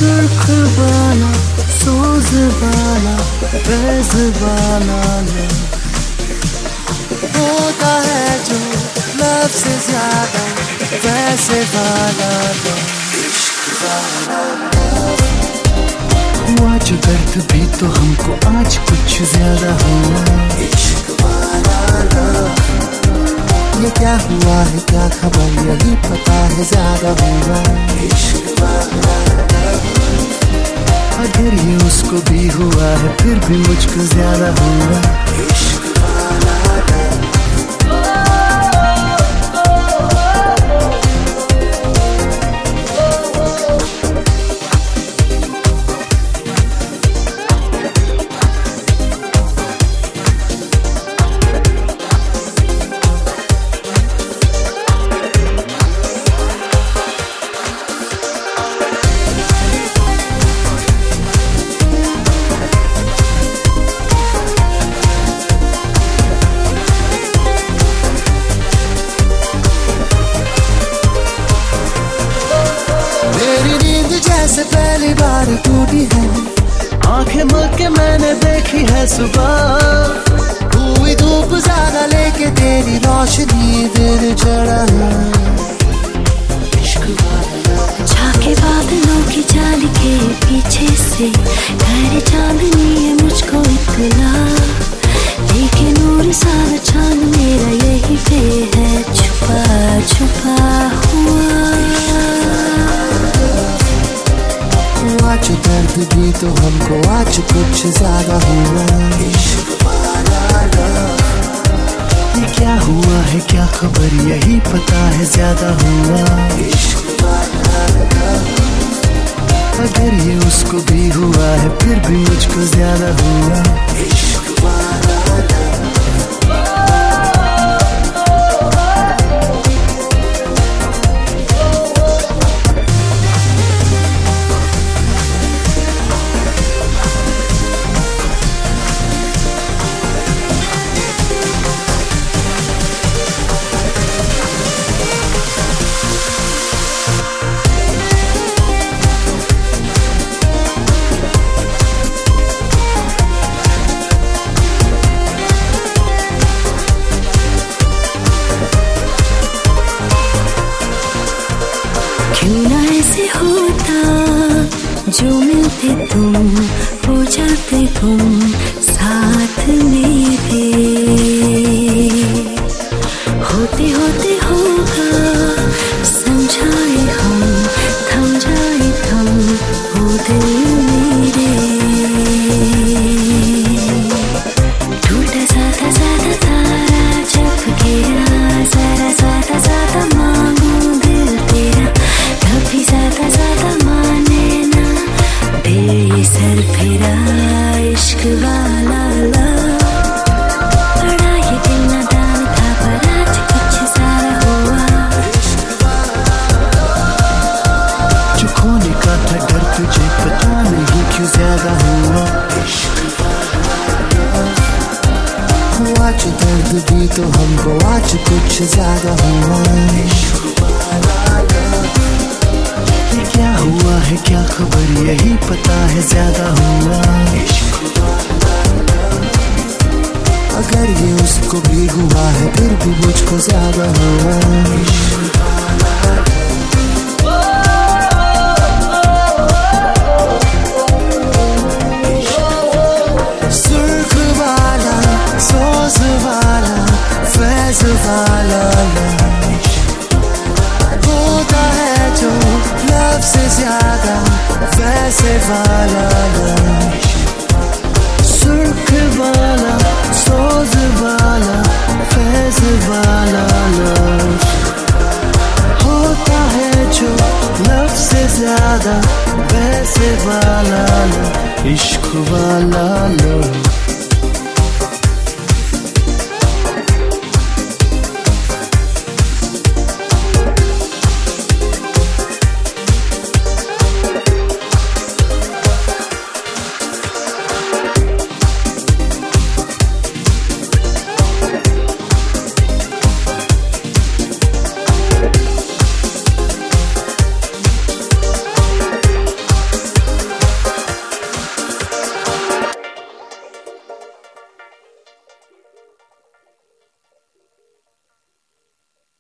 सुर्ख वाला, सोज वाला, फैज वाला होता है जो लब से ज्यादा वैसे वाला इश्क वाला। हुआ जो दर्द भी तो हमको आज कुछ ज्यादा हुआ इश्क वाला। ये क्या हुआ है क्या खबर यही पता है ज्यादा हुआ इश्क वाला। अगर ये उसको भी हुआ है फिर भी मुझको ज्यादा हुआ इश्क वाला। जैसे पहली बार टूटी है आंखें मल के मैंने देखी है सुबह। हुई धूप ज्यादा लेके तेरी रोशनी दिल चढ़ा है इश्क वाला। झाके बादलों की जाल के पीछे से ठहरे चांदनी है मुझको इतना। लेकिन नूर सारा चांद मेरा यही पे है छुपा छुपा हुआ। आज दर्द भी तो हमको आज कुछ ज्यादा हुआ इश्क वाला। ये क्या हुआ है क्या खबर यही पता है ज्यादा हुआ इश्क वाला। अगर ये उसको भी हुआ है फिर भी मुझको ज्यादा हुआ इश्क वाला। क्यों ना ऐसे होता जो मिलते तुम हो जाते तुम साथ मेरे। होते होते होगा समझाए हम थम जाए थम हो दिल मेरे। टूटा ज्यादा ज्यादा तारा जब गिरा जरा ज्यादा ज्यादा मांगू दिल तेरा। कभी ज्यादा ज्यादा माने ना बेसर फिरा इश्क वाला। बड़ा ये दिल नादान था पर आज कुछ सारा हुआ। जो खोने का था डर तुझे पता नहीं क्यों ज्यादा हुआ इश्क वाला। हुआ जो दर्द भी तो हमको आज कुछ ज्यादा हुआ इश्क वाला। ये क्या हुआ है क्या खबर यही पता है ज्यादा हुआ इश्क वाला। अगर ये उसको भी हुआ है फिर भी मुझको ज्यादा हुआ इश्क वाला। सुर्ख वाला, सोज वाला, फैज वाला होता है जो लब से ज्यादा वैसे वाला। सुर्ख वाला, सोज वाला, फैज वाला होता है जो लब से ज्यादा वैसे वाला इश्क वाला।